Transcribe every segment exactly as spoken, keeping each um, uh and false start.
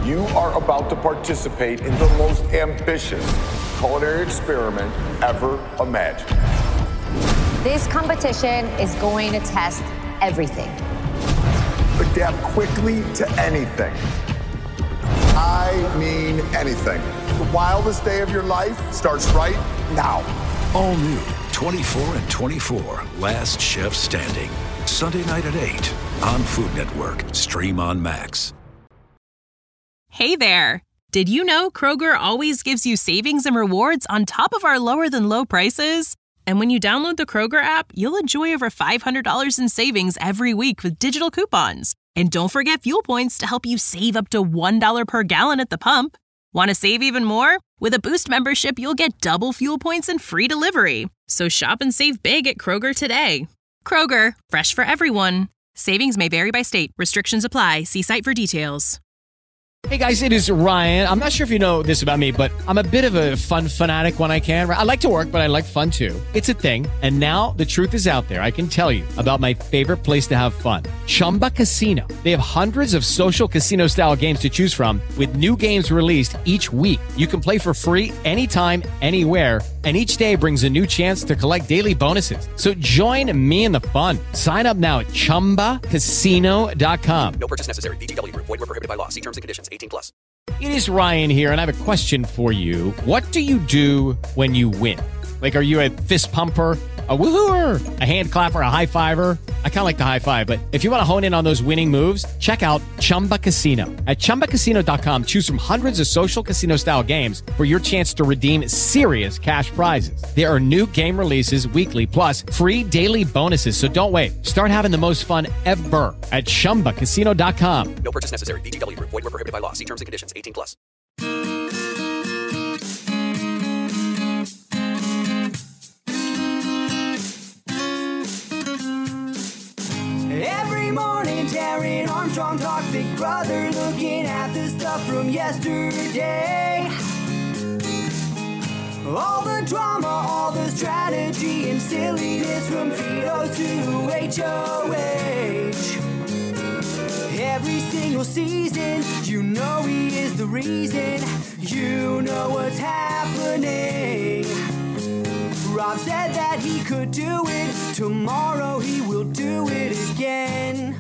You are about to participate in the most ambitious culinary experiment ever imagined. This competition is going to test everything. Adapt quickly to anything. I mean anything. The wildest day of your life starts right now. All new twenty-four and twenty-four, Last Chef Standing. Sunday night at eight on Food Network. Stream on Max. Hey there. Did you know Kroger always gives you savings and rewards on top of our lower than low prices? And when you download the Kroger app, you'll enjoy over five hundred dollars in savings every week with digital coupons. And don't forget fuel points to help you save up to one dollar per gallon at the pump. Want to save even more? With a Boost membership, you'll get double fuel points and free delivery. So shop and save big at Kroger today. Kroger, fresh for everyone. Savings may vary by state. Restrictions apply. See site for details. Hey guys, it is Ryan. I'm not sure if you know this about me, but I'm a bit of a fun fanatic when I can. I like to work, but I like fun too. It's a thing. And now the truth is out there. I can tell you about my favorite place to have fun. Chumba Casino. They have hundreds of social casino style games to choose from with new games released each week. You can play for free anytime, anywhere. And each day brings a new chance to collect daily bonuses. So join me in the fun. Sign up now at chumba casino dot com. No purchase necessary. V G W. Void where prohibited by law. See terms and conditions. eighteen plus. It is Ryan here, and I have a question for you. What do you do when you win? Like, are you a fist pumper, a woohooer, a hand clapper, a high fiver? I kind of like the high five, but if you want to hone in on those winning moves, check out Chumba Casino. At chumba casino dot com, choose from hundreds of social casino style games for your chance to redeem serious cash prizes. There are new game releases weekly, plus free daily bonuses. So don't wait. Start having the most fun ever at chumba casino dot com. No purchase necessary. V G W. Void where prohibited by law. See terms and conditions. eighteen plus. Every morning, Darren Armstrong talks Big Brother, looking at the stuff from yesterday. All the drama, all the strategy and silliness from Fido to H O H. Every single season, you know he is the reason. You know what's happening. Rob said that he could do it. Tomorrow he will do it again.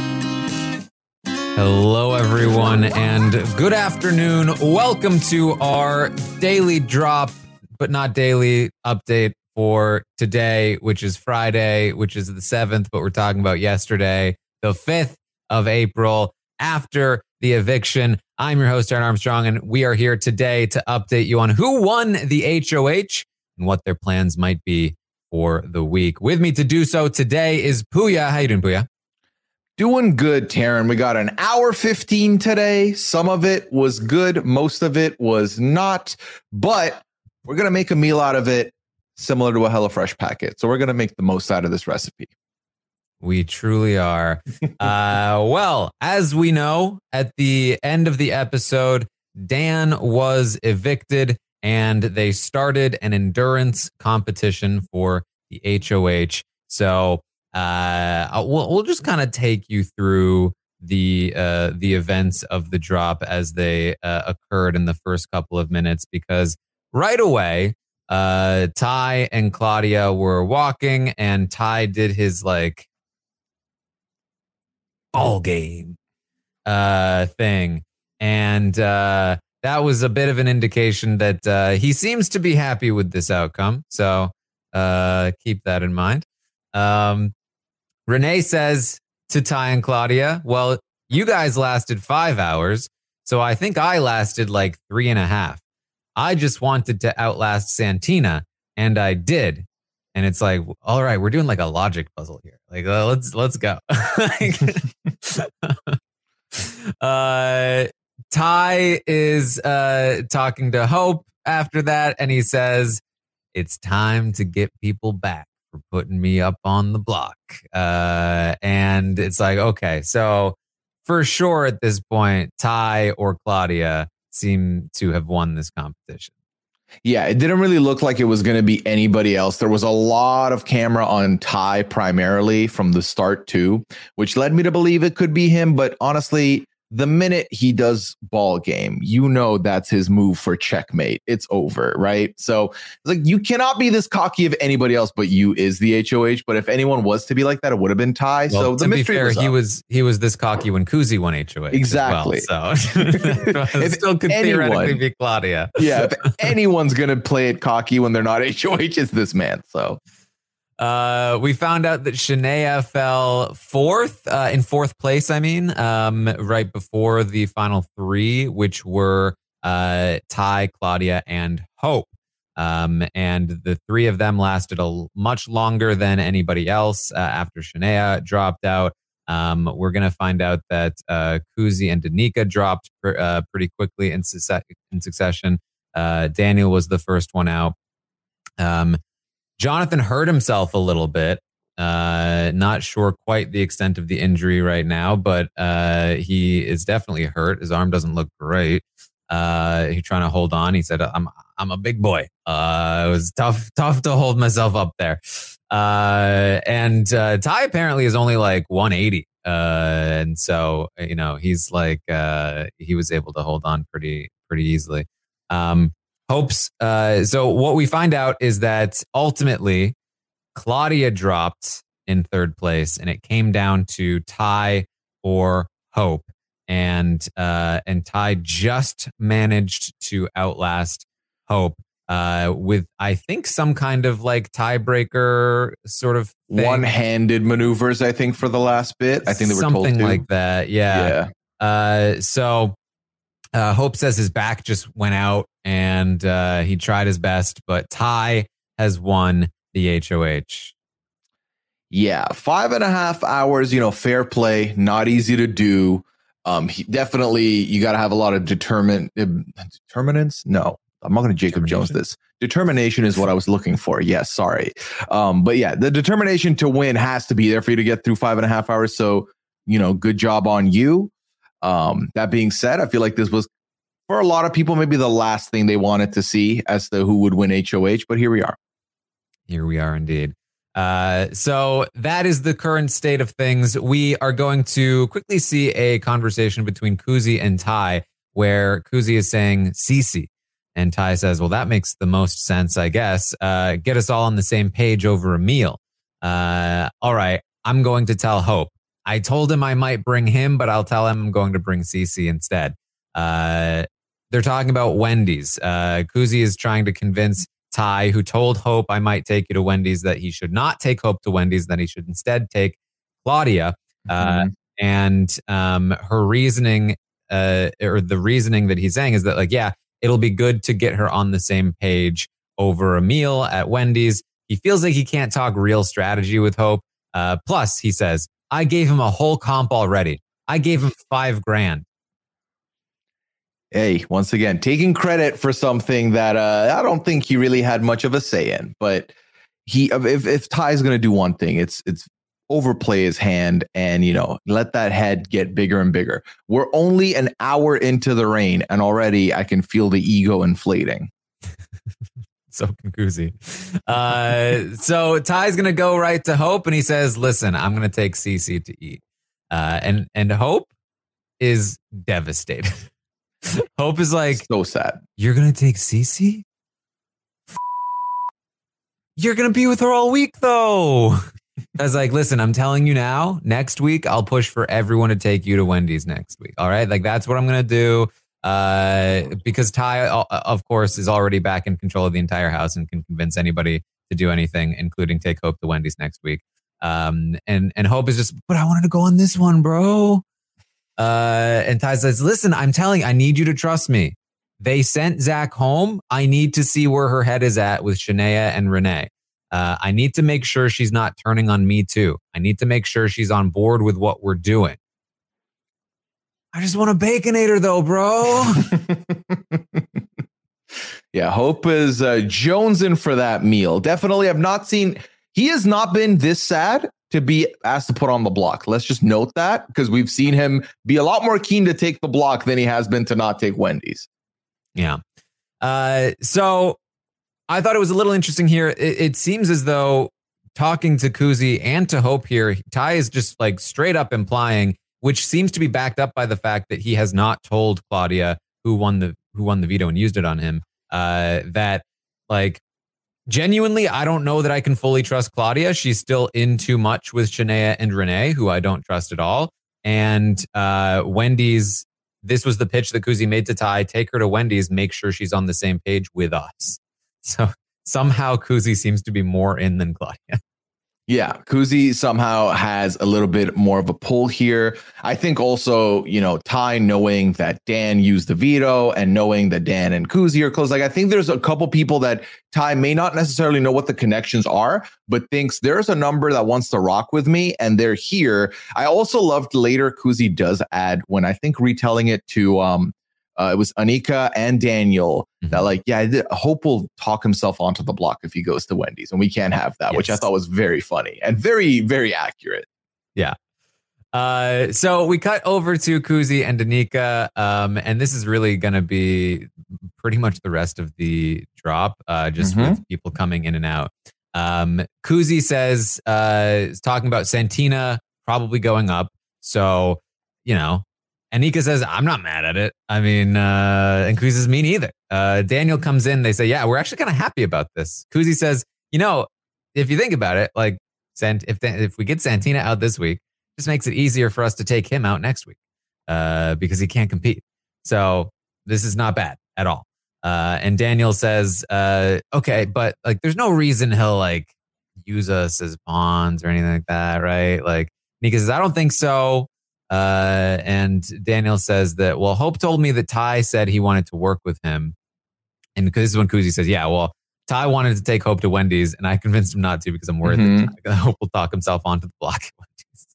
Hello, everyone, and good afternoon. Welcome to our daily drop, but not daily update for today, which is Friday, which is the seventh, but we're talking about yesterday, the fifth of April, after the eviction. I'm your host, Aaron Armstrong, and we are here today to update you on who won the H O H and what their plans might be for the week. With me to do so today is Puya. How you doing, Puya? Doing good, Taryn. We got an hour fifteen today. Some of it was good. Most of it was not. But we're going to make a meal out of it similar to a HelloFresh packet. So we're going to make the most out of this recipe. We truly are. uh, well, as we know, at the end of the episode, Dan was evicted and they started an endurance competition for the H O H. So uh, we'll, we'll just kind of take you through the uh, the events of the drop as they uh, occurred in the first couple of minutes, because right away, uh, Ty and Claudia were walking, and Ty did his like ball game uh, thing, and uh, that was a bit of an indication that uh, he seems to be happy with this outcome. So uh, keep that in mind. Um, Renee says to Ty and Claudia, well, you guys lasted five hours, so I think I lasted like three and a half. I just wanted to outlast Santina, and I did. And it's like, all right, we're doing like a logic puzzle here. Like, uh, let's let's go. uh, Ty is uh, talking to Hope after that, and he says, it's time to get people back for putting me up on the block. Uh, and it's like, okay, so for sure at this point, Ty or Claudia seem to have won this competition. Yeah, it didn't really look like it was going to be anybody else. There was a lot of camera on Ty primarily from the start too, which led me to believe it could be him. But honestly, the minute he does ball game, you know that's his move for checkmate. It's over, right? So it's like you cannot be this cocky if anybody else but you is the H O H. But if anyone was to be like that, it would have been Ty. Well, so to the be mystery fair, was he up. was he was this cocky when Kuzi won H O H. Exactly. As well, so it still could anyone, theoretically be Claudia. Yeah, if anyone's gonna play it cocky when they're not H O H, it's this man. So. Uh, we found out that Shania fell fourth, uh, in fourth place, I mean, um, right before the final three, which were uh, Ty, Claudia, and Hope. Um, and the three of them lasted a l- much longer than anybody else uh, after Shania dropped out. Um, we're going to find out that uh, Kuzi and Danica dropped pr- uh, pretty quickly in, suce- in succession. Uh, Daniel was the first one out. Um, Jonathan hurt himself a little bit. Uh, not sure quite the extent of the injury right now, but uh, he is definitely hurt. His arm doesn't look great. Uh, he's trying to hold on. He said, "I'm I'm a big boy." Uh, it was tough tough to hold myself up there. Uh, and uh, Ty apparently is only like one eighty, uh, and so you know he's like uh, he was able to hold on pretty pretty easily. Um, Hopes. Uh, so what we find out is that ultimately Claudia dropped in third place, and it came down to Ty or Hope, and uh, and Ty just managed to outlast Hope uh, with I think some kind of like tiebreaker sort of thing. One-handed maneuvers. I think for the last bit, I think they were something told to. like that. Yeah. yeah. Uh, so. Uh, Hope says his back just went out and uh, he tried his best, but Ty has won the H O H. Yeah, five and a half hours, you know, fair play, not easy to do. Um, he, definitely, you got to have a lot of determine, uh, determinants. No, I'm not going to Jacob Jones this. Determination is what I was looking for. Yes, sorry. Um, but yeah, the determination to win has to be there for you to get through five and a half hours. So, you know, good job on you. Um, that being said, I feel like this was, for a lot of people, maybe the last thing they wanted to see as to who would win H O H, but here we are. Here we are indeed. Uh, so that is the current state of things. We are going to quickly see a conversation between Kuzi and Ty, where Kuzi is saying Cece, and Ty says, well, that makes the most sense, I guess. Uh, get us all on the same page over a meal. Uh, all right, I'm going to tell Hope. I told him I might bring him, but I'll tell him I'm going to bring Cece instead. Uh, they're talking about Wendy's. Uh, Kuzi is trying to convince Ty, who told Hope I might take you to Wendy's, that he should not take Hope to Wendy's, that he should instead take Claudia. Uh, mm-hmm. And um, her reasoning, uh, or the reasoning that he's saying is that, like, yeah, it'll be good to get her on the same page over a meal at Wendy's. He feels like he can't talk real strategy with Hope. Uh, plus, he says, I gave him a whole comp already. I gave him five grand. Hey, once again, taking credit for something that uh, I don't think he really had much of a say in. But he, if if Ty's going to do one thing, it's it's overplay his hand and, you know, let that head get bigger and bigger. We're only an hour into the reign, and already I can feel the ego inflating. So Kuzi. Uh, so Ty's going to go right to Hope, and he says, listen, I'm going to take Cece to eat. Uh, and, and Hope is devastated. Hope is like, so sad. You're going to take Cece? You're going to be with her all week, though. I was like, listen, I'm telling you now, next week, I'll push for everyone to take you to Wendy's next week. All right? Like, that's what I'm going to do. Uh, because Ty, of course, is already back in control of the entire house and can convince anybody to do anything, including take Hope to Wendy's next week. Um, and, and Hope is just, but I wanted to go on this one, bro. Uh, and Ty says, listen, I'm telling you, I need you to trust me. They sent Zach home. I need to see where her head is at with Shania and Renee. Uh, I need to make sure she's not turning on me too. I need to make sure she's on board with what we're doing. I just want a Baconator though, bro. Yeah, Hope is uh, jonesing for that meal. Definitely have not seen, he has not been this sad to be asked to put on the block. Let's just note that, because we've seen him be a lot more keen to take the block than he has been to not take Wendy's. Yeah. Uh, so I thought it was a little interesting here. It, it seems as though talking to Kuzi and to Hope here, Ty is just like straight up implying which seems to be backed up by the fact that he has not told Claudia, who won the who won the veto and used it on him, uh, that like genuinely, I don't know that I can fully trust Claudia. She's still in too much with Shania and Renee, who I don't trust at all. And uh, Wendy's, this was the pitch that Kuzi made to Ty. Take her to Wendy's, make sure she's on the same page with us. So somehow Kuzi seems to be more in than Claudia. Yeah, Kuzi somehow has a little bit more of a pull here. I think also, you know, Ty knowing that Dan used the veto and knowing that Dan and Kuzi are close. Like, I think there's a couple people that Ty may not necessarily know what the connections are, but thinks there's a number that wants to rock with me and they're here. I also loved later Kuzi does add when I think retelling it to um Uh, it was Anika and Daniel mm-hmm. that like, yeah, I did, Hope will talk himself onto the block if he goes to Wendy's, and we can't have that, yes. which I thought was very funny and very, very accurate. Yeah. Uh, so we cut over to Kuzi and Anika, um, and this is really going to be pretty much the rest of the drop, uh, just mm-hmm. with people coming in and out. Um, Kuzi says, uh, is talking about Santina probably going up. So, you know, Anika says, I'm not mad at it. I mean, uh, and Kuzi says, me neither. Uh, Daniel comes in. They say, yeah, we're actually kind of happy about this. Kuzi says, you know, if you think about it, like Sant- if if we get Santina out this week, it just makes it easier for us to take him out next week uh, because he can't compete. So this is not bad at all. Uh, and Daniel says, uh, okay, but like, there's no reason he'll like use us as pawns or anything like that, right? Like, Anika says, I don't think so. Uh, and Daniel says that, well, Hope told me that Ty said he wanted to work with him. And this is when Kuzi says, yeah, well, Ty wanted to take Hope to Wendy's, and I convinced him not to because I'm worried mm-hmm. that Hope will talk himself onto the block at Wendy's.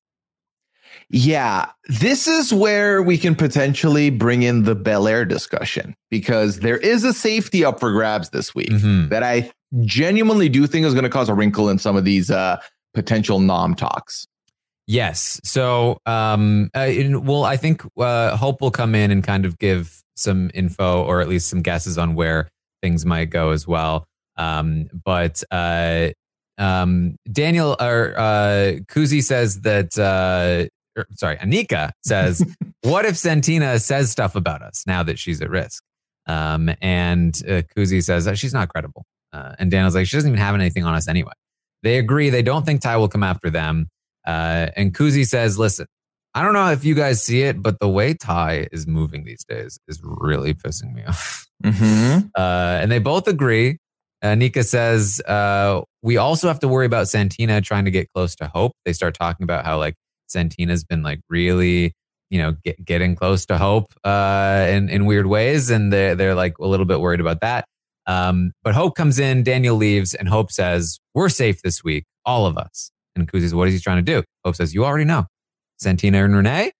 Yeah, this is where we can potentially bring in the Belair discussion, because there is a safety up for grabs this week mm-hmm. that I genuinely do think is going to cause a wrinkle in some of these uh, potential nom talks. Yes. So, um, uh, in, well, I think uh, Hope will come in and kind of give some info or at least some guesses on where things might go as well. Um, but uh, um, Daniel or uh, Kuzi says that, uh, or, sorry, Anika says, what if Santina says stuff about us now that she's at risk? Um, and uh, Kuzi says that she's not credible. Uh, and Daniel's like, she doesn't even have anything on us anyway. They agree. They don't think Ty will come after them. Uh, and Kuzi says, listen, I don't know if you guys see it, but the way Ty is moving these days is really pissing me off. Mm-hmm. Uh, and they both agree. Uh, Nika says, uh, we also have to worry about Santina trying to get close to Hope. They start talking about how like Santina's been like really, you know, get, getting close to Hope uh, in, in weird ways. And they're, they're like a little bit worried about that. Um, but Hope comes in, Daniel leaves, and Hope says, we're safe this week, all of us. And Kuzi says, what is he trying to do? Hope says, you already know. Santina and Renee?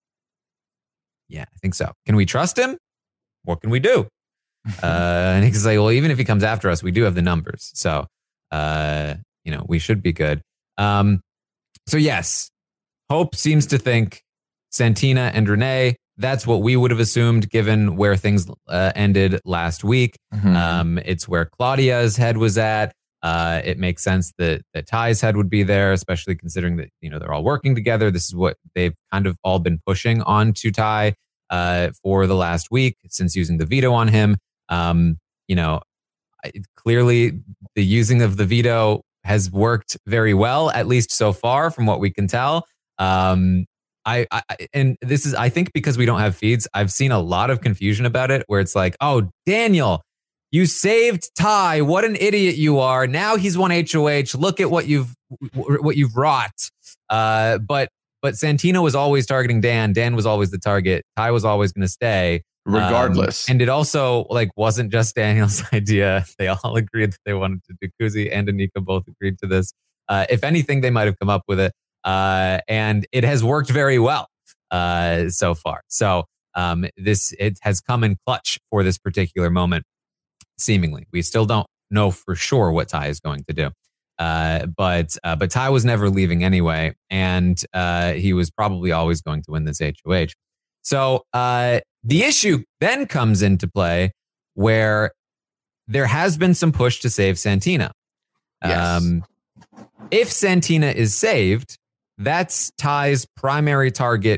Yeah, I think so. Can we trust him? What can we do? uh, and he's like, well, even if he comes after us, we do have the numbers. So, uh, you know, we should be good. Um, so, yes, Hope seems to think Santina and Renee, that's what we would have assumed given where things uh, ended last week. Mm-hmm. Um, it's where Claudia's head was at. Uh, it makes sense that, that Ty's head would be there, especially considering that, you know, they're all working together. This is what they've kind of all been pushing on to Ty uh, for the last week since using the veto on him. Um, you know, clearly the using of the veto has worked very well, at least so far from what we can tell. Um, I, I and this is, I think because we don't have feeds, I've seen a lot of confusion about it where it's like, oh, Daniel, you saved Ty. What an idiot you are. Now he's won H O H. Look at what you've what you've wrought. Uh, but but Santino was always targeting Dan. Dan was always the target. Ty was always going to stay. Regardless. Um, and it also like wasn't just Daniel's idea. They all agreed that they wanted to do. Kuzi and Anika both agreed to this. Uh, if anything, they might have come up with it. Uh, and it has worked very well uh, so far. So um, this it has come in clutch for this particular moment. Seemingly, we still don't know for sure what Ty is going to do, uh, but uh, but Ty was never leaving anyway, and uh, he was probably always going to win this H O H. So uh, the issue then comes into play where there has been some push to save Santina. Yes. Um, if Santina is saved, that's Ty's primary target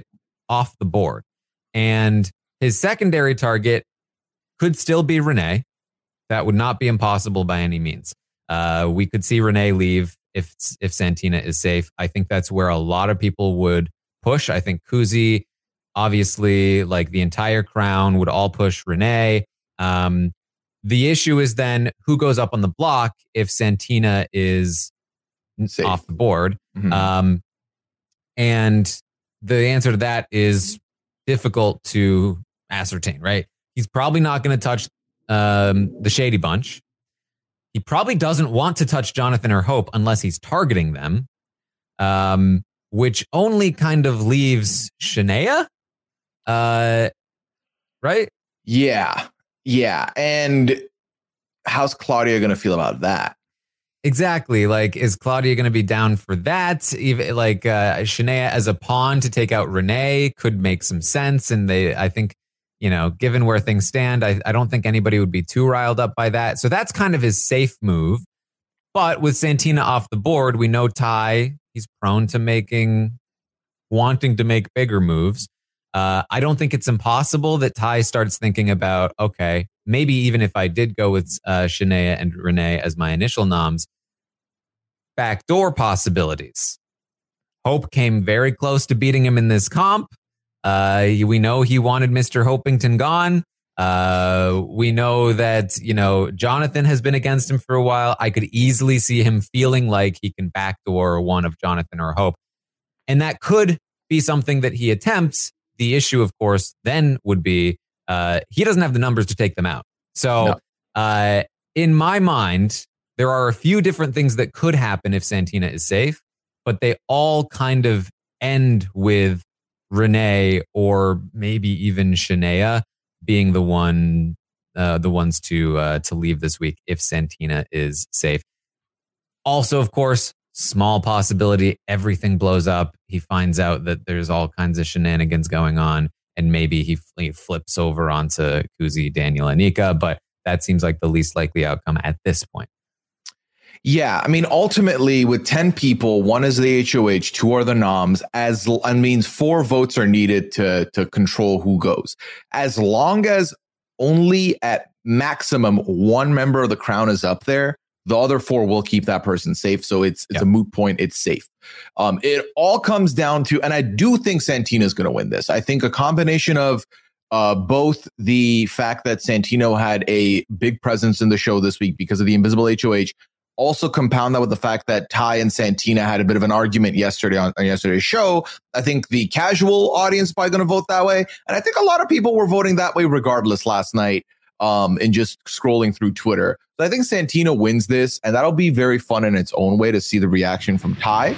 off the board. And his secondary target could still be Renee. That would not be impossible by any means. Uh, we could see Renee leave if if Santina is safe. I think that's where a lot of people would push. I think Kuzi, obviously, like the entire crown would all push Renee. Um, the issue is then who goes up on the block if Santina is safe. Off the board. Mm-hmm. Um, and the answer to that is difficult to ascertain, right? He's probably not going to touch um, the Shady Bunch. He probably doesn't want to touch Jonathan or Hope unless he's targeting them, um, which only kind of leaves Shania, uh, right? Yeah, yeah. And how's Claudia going to feel about that? Exactly. Like, is Claudia going to be down for that? Even like uh, Shania as a pawn to take out Renee could make some sense. And they, I think, you know, given where things stand, I, I don't think anybody would be too riled up by that. So that's kind of his safe move. But with Santina off the board, we know Ty, he's prone to making, wanting to make bigger moves. Uh, I don't think it's impossible that Ty starts thinking about, okay, maybe even if I did go with uh, Shania and Renee as my initial noms, backdoor possibilities. Hope came very close to beating him in this comp. Uh, we know he wanted Mister Hopington gone. Uh, we know that, you know, Jonathan has been against him for a while. I could easily see him feeling like he can backdoor one of Jonathan or Hope. And that could be something that he attempts. The issue, of course, then would be uh, he doesn't have the numbers to take them out. So no. uh, in my mind, there are a few different things that could happen if Santina is safe, but they all kind of end with Renee or maybe even Shania being the one, uh, the ones to uh, to leave this week if Santina is safe. Also, of course, small possibility everything blows up. He finds out that there's all kinds of shenanigans going on, and maybe he, he flips over onto Kuzi, Daniel, and Nika. But that seems like the least likely outcome at this point. Yeah, I mean, ultimately, with ten people, one is the H O H, two are the noms. As I means four votes are needed to to control who goes. As long as only at maximum one member of the crown is up there, the other four will keep that person safe. So it's it's yeah. a moot point. It's safe. Um, it all comes down to, and I do think Santina is going to win this. I think a combination of uh, both the fact that Santino had a big presence in the show this week because of the invisible H O H. Also compound that with the fact that Ty and Santina had a bit of an argument yesterday on, on yesterday's show. I think the casual audience is probably going to vote that way. And I think a lot of people were voting that way regardless last night um, and just scrolling through Twitter. So I think Santina wins this, and that'll be very fun in its own way to see the reaction from Ty.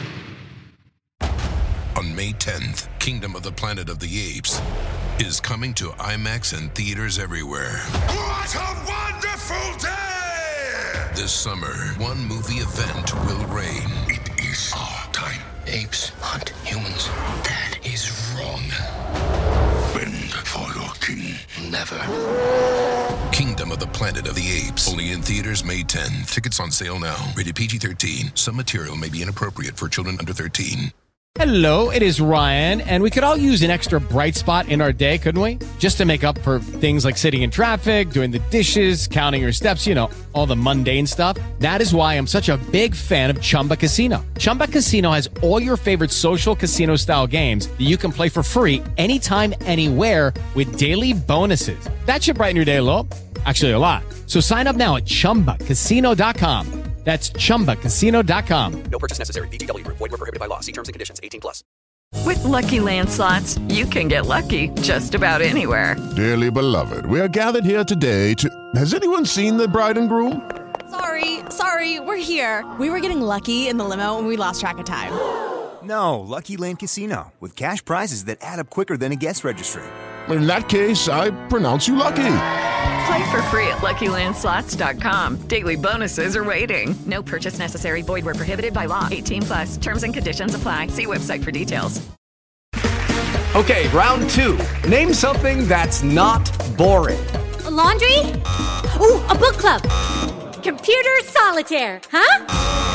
On May tenth, Kingdom of the Planet of the Apes is coming to IMAX and theaters everywhere. What a wonderful day! This summer, one movie event will reign. It is our time. Apes hunt humans. That is wrong. Bend for your king. Never. Kingdom of the Planet of the Apes. Only in theaters May tenth. Tickets on sale now. Rated P G thirteen. Some material may be inappropriate for children under thirteen. Hello, it is Ryan, and we could all use an extra bright spot in our day, couldn't we? Just to make up for things like sitting in traffic, doing the dishes, counting your steps, you know, all the mundane stuff. That is why I'm such a big fan of Chumba Casino. Chumba Casino has all your favorite social casino-style games that you can play for free anytime, anywhere with daily bonuses. That should brighten your day a little. Actually, a lot. So sign up now at chumba casino dot com. That's chumba casino dot com. No purchase necessary. V G W Group. Void where prohibited by law. See terms and conditions. eighteen plus. With Lucky Land Slots, you can get lucky just about anywhere. Dearly beloved, we are gathered here today to... Has anyone seen the bride and groom? Sorry, sorry, we're here. We were getting lucky in the limo and we lost track of time. No, Lucky Land Casino. With cash prizes that add up quicker than a guest registry. In that case, I pronounce you lucky. Play for free at lucky land slots dot com. Daily bonuses are waiting. No purchase necessary. Void where prohibited by law. eighteen plus. Terms and conditions apply. See website for details. Okay, round two. Name something that's not boring. A laundry? Ooh, a book club. Computer solitaire, huh?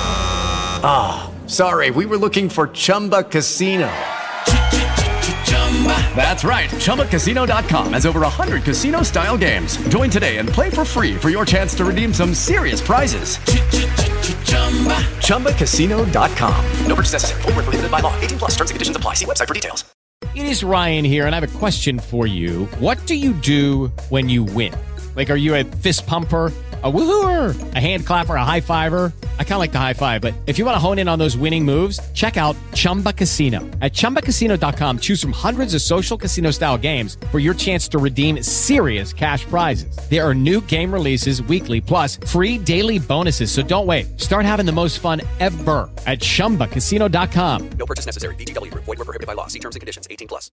Ah, oh, sorry. We were looking for Chumba Casino. That's right. Chumba Casino dot com has over one hundred casino-style games. Join today and play for free for your chance to redeem some serious prizes. Chumba Casino dot com. No purchase necessary. Void where prohibited by law. eighteen plus. Terms and conditions apply. See website for details. It is Ryan here, and I have a question for you. What do you do when you win? Like, are you a fist pumper, a woohooer, a hand clapper, a high fiver? I kind of like the high five, but if you want to hone in on those winning moves, check out Chumba Casino. At Chumba Casino dot com, choose from hundreds of social casino-style games for your chance to redeem serious cash prizes. There are new game releases weekly, plus free daily bonuses. So don't wait. Start having the most fun ever at Chumba Casino dot com. No purchase necessary. V G W. Void where prohibited by law. See terms and conditions. eighteen plus.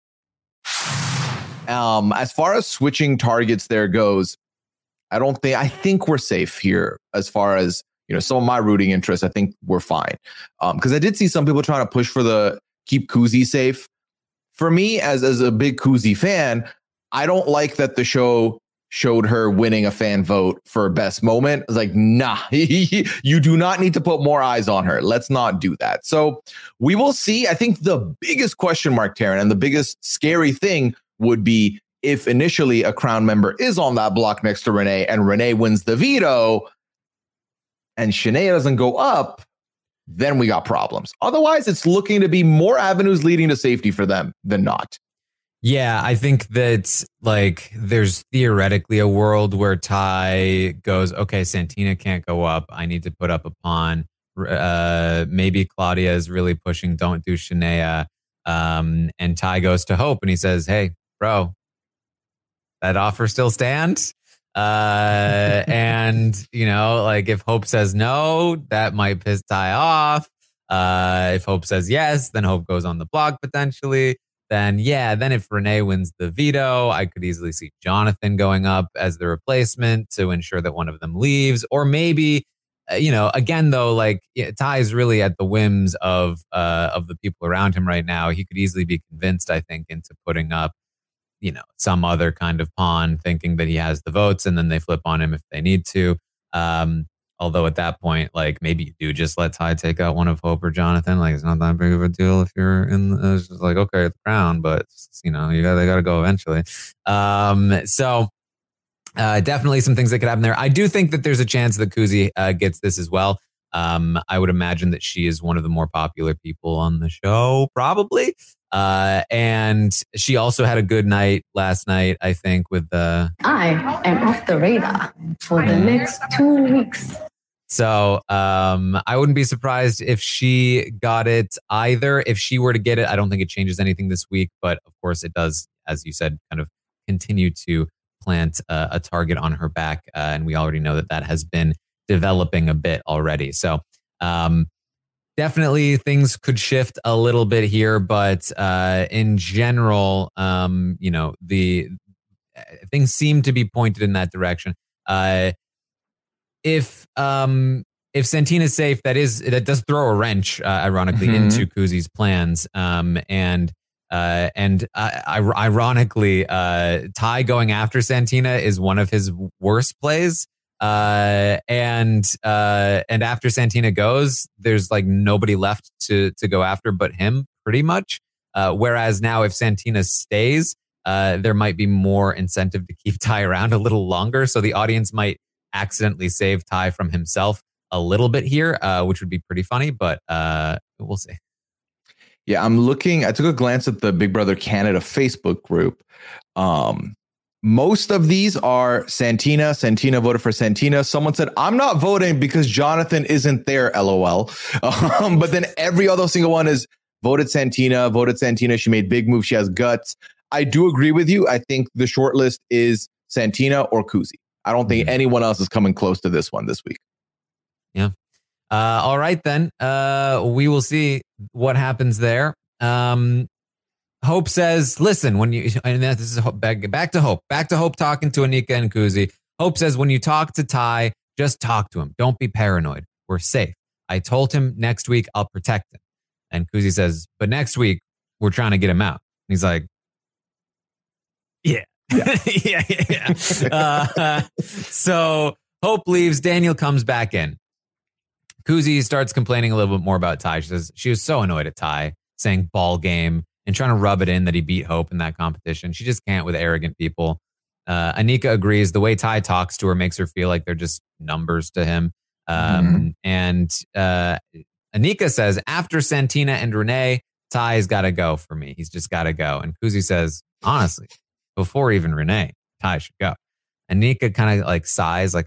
Um, as far as switching targets there goes, I don't think, I think we're safe here as far as, you know, some of my rooting interests. I think we're fine. Um, because I did see some people trying to push for the keep Kuzi safe. For me, as, as a big Kuzi fan, I don't like that the show showed her winning a fan vote for best moment. It's like, nah, you do not need to put more eyes on her. Let's not do that. So we will see. I think the biggest question mark, Taryn, and the biggest scary thing would be if initially a Crown member is on that block next to Renee and Renee wins the veto and Shania doesn't go up, then we got problems. Otherwise, it's looking to be more avenues leading to safety for them than not. Yeah, I think that like there's theoretically a world where Ty goes, okay, Santina can't go up. I need to put up a pawn. Uh, maybe Claudia is really pushing, don't do Shania. Um, and Ty goes to Hope and he says, hey, bro, that offer still stands. Uh, and, you know, like if Hope says no, that might piss Ty off. Uh, if Hope says yes, then Hope goes on the block potentially. Then, yeah, then if Renee wins the veto, I could easily see Jonathan going up as the replacement to ensure that one of them leaves. Or maybe, uh, you know, again, though, like yeah, Ty is really at the whims of uh, of the people around him right now. He could easily be convinced, I think, into putting up, you know, some other kind of pawn, thinking that he has the votes, and then they flip on him if they need to. Um, although at that point, like maybe you do just let Ty take out one of Hope or Jonathan. Like it's not that big of a deal if you're in. The, it's just like okay, the Crown, but it's, you know, you got they got to go eventually. Um, so uh, definitely some things that could happen there. I do think that there's a chance that Kuzi uh, gets this as well. Um, I would imagine that she is one of the more popular people on the show, probably. Uh, and she also had a good night last night, I think, with the... I am off the radar for the next two weeks. So um, I wouldn't be surprised if she got it either. If she were to get it, I don't think it changes anything this week. But of course it does, as you said, kind of continue to plant uh, a target on her back. Uh, and we already know that that has been developing a bit already. So um, definitely things could shift a little bit here. But uh, in general, um, you know, the things seem to be pointed in that direction. Uh, if um, if Santina's safe, that is that does throw a wrench, uh, ironically, mm-hmm. into Kuzi's plans. Um, and uh, and uh, ironically, uh, Ty going after Santina is one of his worst plays. Uh, and uh, and after Santina goes, there's like nobody left to to go after but him, pretty much. Uh, whereas now, if Santina stays, uh, there might be more incentive to keep Ty around a little longer. So the audience might accidentally save Ty from himself a little bit here, uh, which would be pretty funny, but uh, we'll see. Yeah, I'm looking. I took a glance at the Big Brother Canada Facebook group. Um, most of these are Santina. Santina voted for Santina. Someone said, I'm not voting because Jonathan isn't there, LOL. Um, but then every other single one is voted Santina, voted Santina. She made big moves. She has guts. I do agree with you. I think the short list is Santina or Kuzi. I don't think anyone else is coming close to this one this week. Yeah. Uh, all right, then. Uh, we will see what happens there. Um, Hope says, listen, when you, and this is back, back to Hope, back to Hope talking to Anika and Kuzi. Hope says, when you talk to Ty, just talk to him. Don't be paranoid. We're safe. I told him next week I'll protect him. And Kuzi says, but next week we're trying to get him out. And he's like, yeah. Yeah, yeah, yeah. yeah. Uh, so Hope leaves. Daniel comes back in. Kuzi starts complaining a little bit more about Ty. She says she was so annoyed at Ty saying ball game and trying to rub it in that he beat Hope in that competition. She just can't with arrogant people. Uh, Anika agrees. The way Ty talks to her makes her feel like they're just numbers to him. Um, mm-hmm. And uh, Anika says, after Santina and Renee, Ty's got to go for me. He's just got to go. And Kuzi says, honestly, before even Renee, Ty should go. Anika kind of like sighs, like,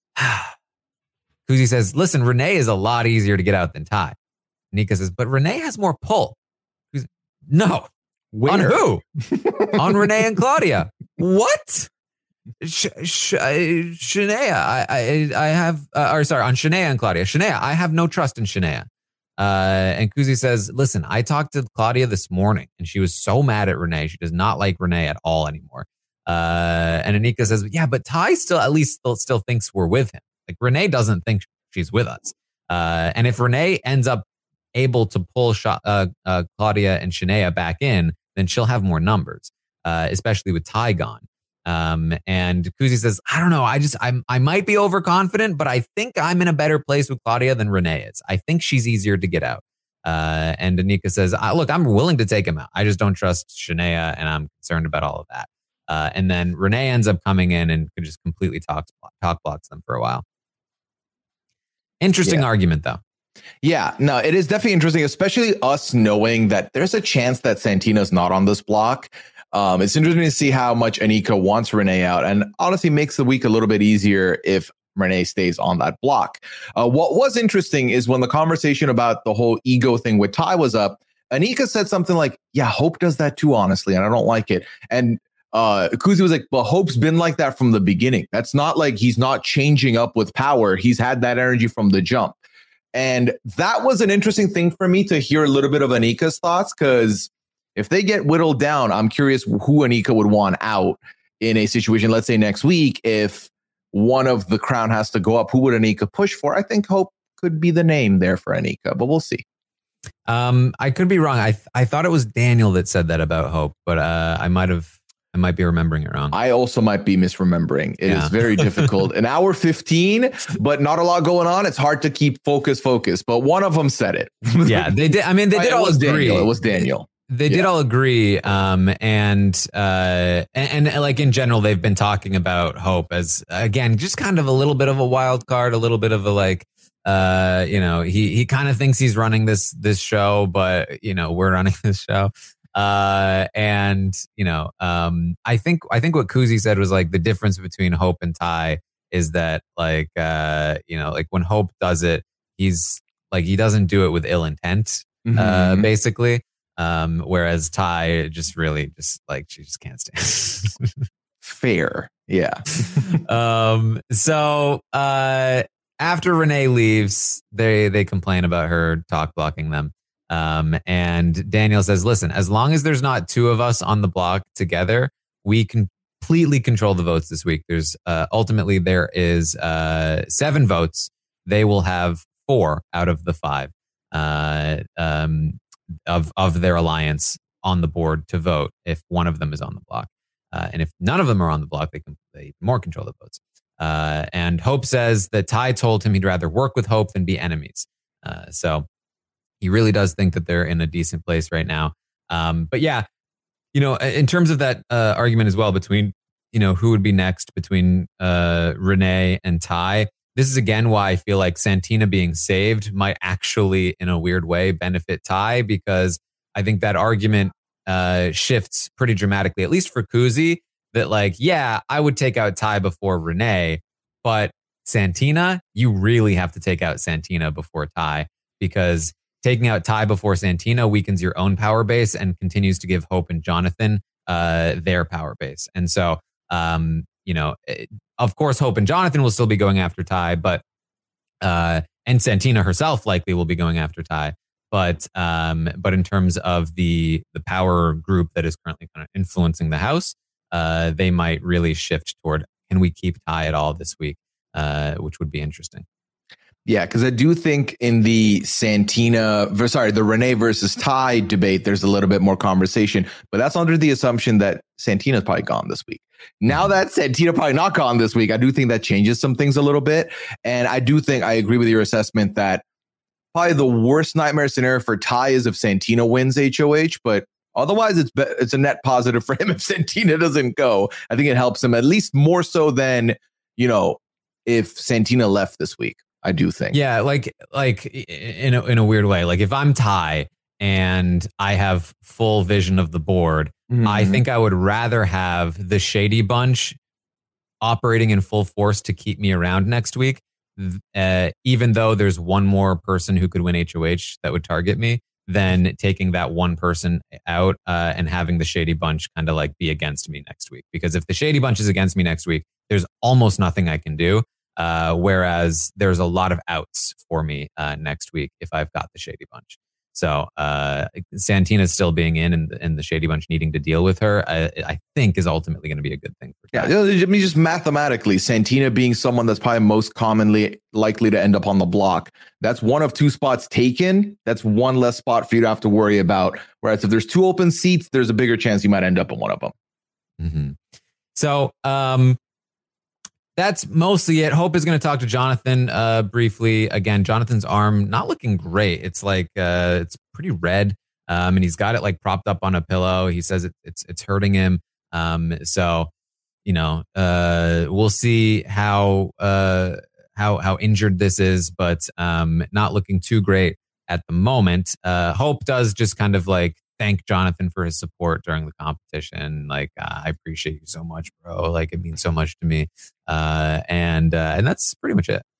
Kuzi says, listen, Renee is a lot easier to get out than Ty. Anika says, but Renee has more pull. Kuzi, no. Where? On who? On Renee and Claudia. What? Sh- Sh- Shania, I, I, I have, uh, or sorry, on Shania and Claudia. Shania, I have no trust in Shania. Uh, and Kuzi says, listen, I talked to Claudia this morning and she was so mad at Renee. She does not like Renee at all anymore. Uh, and Anika says, yeah, but Ty still at least still, still thinks we're with him. Like Renee doesn't think she's with us. Uh, and if Renee ends up able to pull Sh- uh, uh, Claudia and Shania back in, then she'll have more numbers, uh, especially with Ty gone. Um, and Kuzi says, I don't know. I just, I'm, I might be overconfident, but I think I'm in a better place with Claudia than Renee is. I think she's easier to get out. Uh, and Anika says, look, I'm willing to take him out. I just don't trust Shania and I'm concerned about all of that. Uh, and then Renee ends up coming in and could just completely talk, talk blocks them for a while. Interesting yeah. argument though. Yeah, no, it is definitely interesting, especially us knowing that there's a chance that Santina's not on this block. Um, it's interesting to see how much Anika wants Renee out, and honestly makes the week a little bit easier if Renee stays on that block. Uh, what was interesting is when the conversation about the whole ego thing with Ty was up, Anika said something like, yeah, Hope does that too, honestly, and I don't like it. And uh, Kuzi was like, well, Hope's been like that from the beginning. That's not like he's not changing up with power. He's had that energy from the jump. And that was an interesting thing for me to hear a little bit of Anika's thoughts, because if they get whittled down, I'm curious who Anika would want out in a situation, let's say next week, if one of the crown has to go up, who would Anika push for? I think Hope could be the name there for Anika, but we'll see. Um, I could be wrong. I th- I thought it was Daniel that said that about Hope, but uh, I might have I might be remembering it wrong. I also might be misremembering. It yeah. is very difficult. An hour fifteen, but not a lot going on. It's hard to keep focus, focus. But one of them said it. Yeah, they did. I mean, they did all agree. Daniel. It was Daniel. They did yeah. all agree. Um, and, uh, and, and like in general, they've been talking about Hope as, again, just kind of a little bit of a wild card, a little bit of a like, uh, you know, he, he kind of thinks he's running this, this show, but, you know, we're running this show. Uh, and, you know, um, I think, I think what Kuzi said was like the difference between Hope and Ty is that like, uh, you know, like when Hope does it, he's like, he doesn't do it with ill intent, mm-hmm. uh, basically. Um, whereas Ty just really just like, she just can't stand. Fair. Yeah. um, so, uh, after Renee leaves, they, they complain about her talk blocking them. Um, and Daniel says, listen, as long as there's not two of us on the block together, we completely control the votes this week. There's, uh, ultimately there is, uh, seven votes. They will have four out of the five, uh, um, of, of their alliance on the board to vote if one of them is on the block. Uh, and if none of them are on the block, they can they more control the votes. Uh, and Hope says that Ty told him he'd rather work with Hope than be enemies. Uh, so he really does think that they're in a decent place right now. Um, but yeah, you know, in terms of that uh, argument as well between, you know, who would be next between uh, Renee and Ty, this is again why I feel like Santina being saved might actually, in a weird way, benefit Ty, because I think that argument uh, shifts pretty dramatically, at least for Kuzi, that like, yeah, I would take out Ty before Renee, but Santina, you really have to take out Santina before Ty, because taking out Ty before Santina weakens your own power base and continues to give Hope and Jonathan uh, their power base. And so, um, you know, it, of course, Hope and Jonathan will still be going after Ty, but uh, and Santina herself likely will be going after Ty. But um, but in terms of the the power group that is currently kind of influencing the house, uh, they might really shift toward, can we keep Ty at all this week, uh, which would be interesting. Yeah, because I do think in the Santina, sorry, the Renee versus Ty debate, there's a little bit more conversation, but that's under the assumption that Santina's probably gone this week. Now that Santina probably not gone this week, I do think that changes some things a little bit. And I do think I agree with your assessment that probably the worst nightmare scenario for Ty is if Santina wins H O H, but Otherwise, it's be- it's a net positive for him if Santina doesn't go. I think it helps him at least more so than, you know, if Santina left this week. I do think. Yeah, like like in a, in a weird way. Like if I'm Ty and I have full vision of the board, mm-hmm. I think I would rather have the Shady Bunch operating in full force to keep me around next week, uh, even though there's one more person who could win H O H that would target me, than taking that one person out uh, and having the Shady Bunch kind of like be against me next week. Because if the Shady Bunch is against me next week, there's almost nothing I can do. Uh, whereas there's a lot of outs for me uh, next week if I've got the Shady Bunch. So uh, Santina still being in and, and the Shady Bunch needing to deal with her, I, I think is ultimately going to be a good thing for Ty. Yeah, I mean, just mathematically, Santina being someone that's probably most commonly likely to end up on the block. That's one of two spots taken. That's one less spot for you to have to worry about. Whereas if there's two open seats, there's a bigger chance you might end up in one of them. Mm-hmm. So um, that's mostly it. Hope is going to talk to Jonathan uh, briefly. Again, Jonathan's arm not looking great. It's like uh, it's pretty red, um, and he's got it like propped up on a pillow. He says it, it's it's hurting him. Um, so you know, uh, we'll see how uh, how how injured this is, but um, not looking too great at the moment. Uh, Hope does just kind of like thank Jonathan for his support during the competition. Like, uh, I appreciate you so much, bro. Like, it means so much to me. Uh, and uh, and that's pretty much it.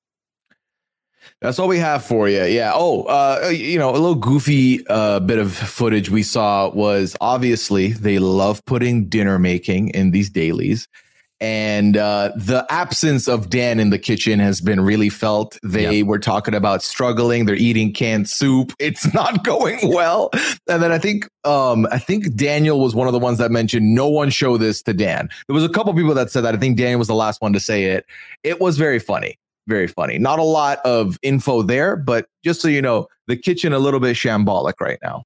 That's all we have for you. Yeah. Oh, uh, you know, a little goofy uh, bit of footage we saw was obviously they love putting dinner making in these dailies. And uh, the absence of Dan in the kitchen has been really felt. They yep. were talking about struggling. They're eating canned soup. It's not going well. And then I think um, I think Daniel was one of the ones that mentioned no one show this to Dan. There was a couple people that said that. I think Daniel was the last one to say it. It was very funny. Very funny. Not a lot of info there, but just so you know, the kitchen a little bit shambolic right now.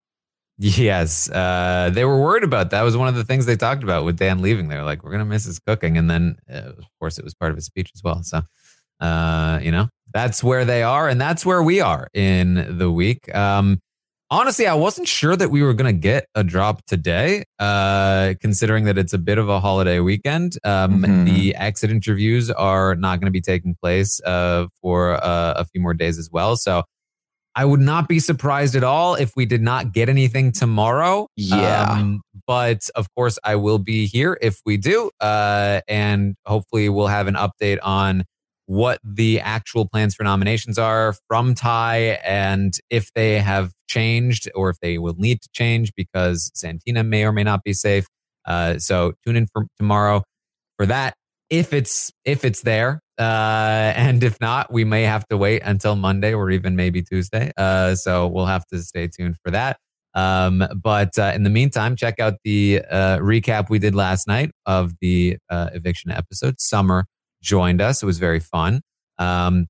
Yes, uh, they were worried about that. Was one of the things they talked about with Dan leaving. They were like, we're going to miss his cooking. And then, uh, of course, it was part of his speech as well. So, uh, you know, that's where they are. And that's where we are in the week. Um, honestly, I wasn't sure that we were going to get a drop today, uh, considering that it's a bit of a holiday weekend. Um, mm-hmm. The exit interviews are not going to be taking place uh, for uh, a few more days as well. So, I would not be surprised at all if we did not get anything tomorrow. Yeah. Um, but of course, I will be here if we do. Uh, and hopefully we'll have an update on what the actual plans for nominations are from Ty and if they have changed or if they will need to change because Santina may or may not be safe. Uh, so tune in for tomorrow for that. If it's if it's there. Uh, and if not, we may have to wait until Monday or even maybe Tuesday. Uh, so we'll have to stay tuned for that. Um, but uh, in the meantime, check out the uh, recap we did last night of the uh, eviction episode. Summer joined us. It was very fun. Um,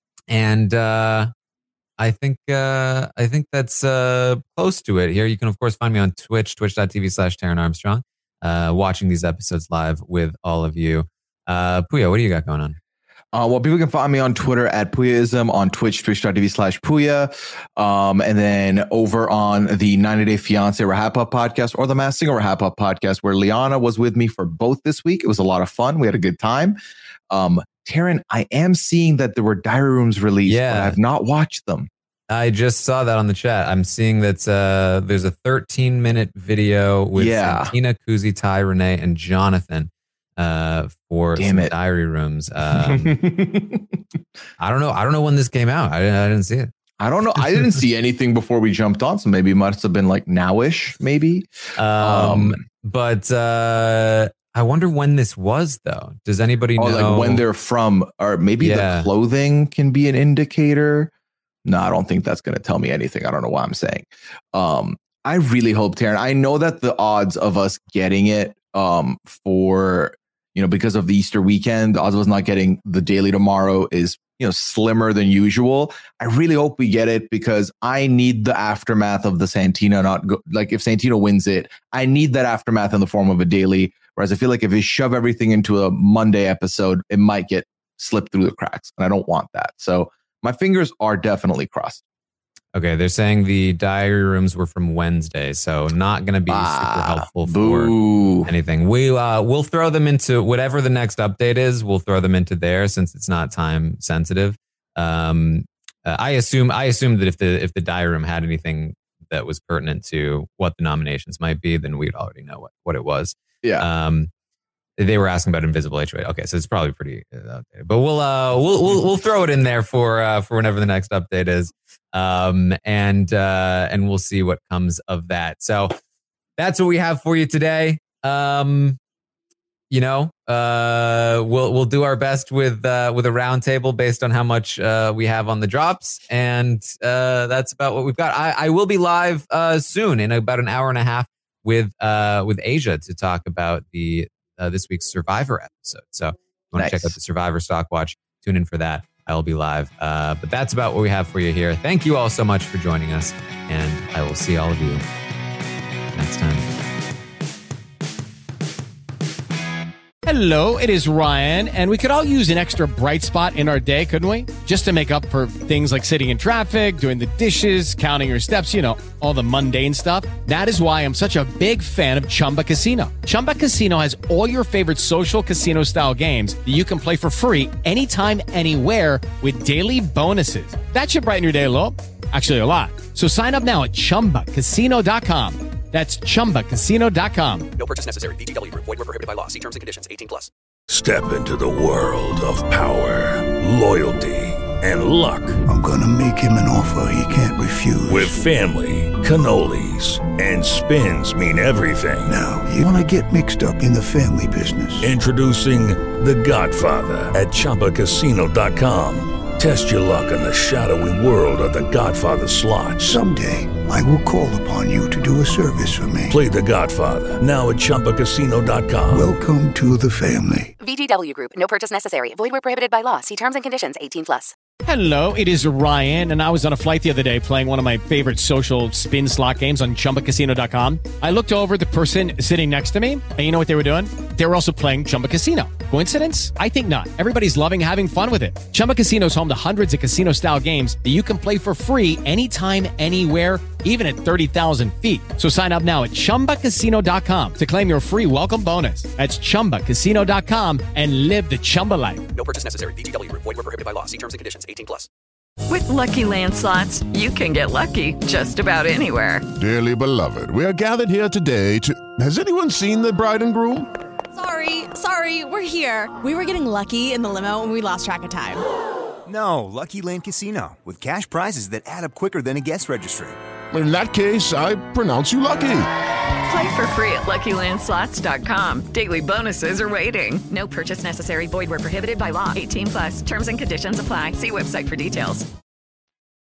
and uh, I think uh, I think that's uh, close to it here. You can, of course, find me on Twitch, twitch.tv slash Taran Armstrong, uh, watching these episodes live with all of you. Uh, Puya, what do you got going on? Uh, well, people can find me on Twitter at Puyaism, on Twitch, twitch.tv slash Puya. Um, and then over on the ninety Day Fiancé Rahap Up podcast or the Masked Singer Rahap Up podcast, where Liana was with me for both this week. It was a lot of fun. We had a good time. Um, Taran, I am seeing that there were diary rooms released, yeah. but I've not watched them. I just saw that on the chat. I'm seeing that uh, there's a thirteen minute video with yeah. Santina, Kuzi, Ty, Renee, and Jonathan. Uh, for Damn some it. diary rooms. Um, I don't know. I don't know when this came out. I didn't, I didn't see it. I don't know. I didn't see anything before we jumped on, so maybe it must have been like nowish, maybe. Um, um but uh, I wonder when this was, though. Does anybody oh, know? Like when they're from, or maybe yeah. the clothing can be an indicator. No, I don't think that's going to tell me anything. I don't know what I'm saying. Um, I really hope, Taran. I know that the odds of us getting it um, for you know, because of the Easter weekend, the odds of us not getting the daily tomorrow is, you know, slimmer than usual. I really hope we get it because I need the aftermath of the Santina not go, like if Santina wins it, I need that aftermath in the form of a daily. Whereas I feel like if we shove everything into a Monday episode, it might get slipped through the cracks. And I don't want that. So my fingers are definitely crossed. Okay, they're saying the diary rooms were from Wednesday, so not going to be ah, super helpful boo. for anything. We uh, we'll throw them into whatever the next update is. We'll throw them into there since it's not time sensitive. Um, uh, I assume I assume that if the if the diary room had anything that was pertinent to what the nominations might be, then we'd already know what, what it was. Yeah. Um, they were asking about Invisible H O A. Okay, so it's probably pretty outdated, but we'll uh we'll we'll, we'll throw it in there for uh, for whenever the next update is. Um, and, uh, and we'll see what comes of that. So that's what we have for you today. Um, you know, uh, we'll, we'll do our best with, uh, with a roundtable based on how much, uh, we have on the drops. And, uh, that's about what we've got. I, I will be live, uh, soon in about an hour and a half with, uh, with Asia to talk about the, uh, this week's Survivor episode. So if you want nice. to check out the Survivor Stock Watch, tune in for that. I will be live. Uh, but that's about what we have for you here. Thank you all so much for joining us, and I will see all of you next time. Hello, it is Ryan, and we could all use an extra bright spot in our day, couldn't we? Just to make up for things like sitting in traffic, doing the dishes, counting your steps, you know, all the mundane stuff. That is why I'm such a big fan of Chumba Casino. Chumba Casino has all your favorite social casino-style games that you can play for free anytime, anywhere with daily bonuses. That should brighten your day a little. Actually, a lot. So sign up now at chumba casino dot com. That's chumba casino dot com. No purchase necessary. V G W Group. Void where prohibited by law. See terms and conditions. eighteen plus. Step into the world of power, loyalty, and luck. I'm gonna make him an offer he can't refuse. With family, cannolis, and spins mean everything. Now, you wanna get mixed up in the family business. Introducing The Godfather at chumba casino dot com. Test your luck in the shadowy world of The Godfather slot. Someday, I will call upon you to do a service for me. Play The Godfather, now at chumba casino dot com. Welcome to the family. V G W Group. No purchase necessary. Void where prohibited by law. See terms and conditions. eighteen plus. Hello, it is Ryan, and I was on a flight the other day playing one of my favorite social spin slot games on chumba casino dot com. I looked over at the person sitting next to me, and you know what they were doing? They were also playing Chumba Casino. Coincidence? I think not. Everybody's loving having fun with it. Chumba Casino is home to hundreds of casino-style games that you can play for free anytime, anywhere, even at thirty thousand feet. So sign up now at chumba casino dot com to claim your free welcome bonus. That's chumba casino dot com and live the Chumba life. No purchase necessary. V G W Group. Void where prohibited by law. See terms and conditions. eighteen plus. With Lucky Land Slots, you can get lucky just about anywhere. Dearly beloved, we are gathered here today to... Has anyone seen the bride and groom? Sorry, sorry, we're here. We were getting lucky in the limo and we lost track of time. No, Lucky Land Casino, with cash prizes that add up quicker than a guest registry. In that case, I pronounce you lucky. Play for free at lucky land slots dot com. Daily bonuses are waiting. No purchase necessary. Void where prohibited by law. eighteen plus. Terms and conditions apply. See website for details.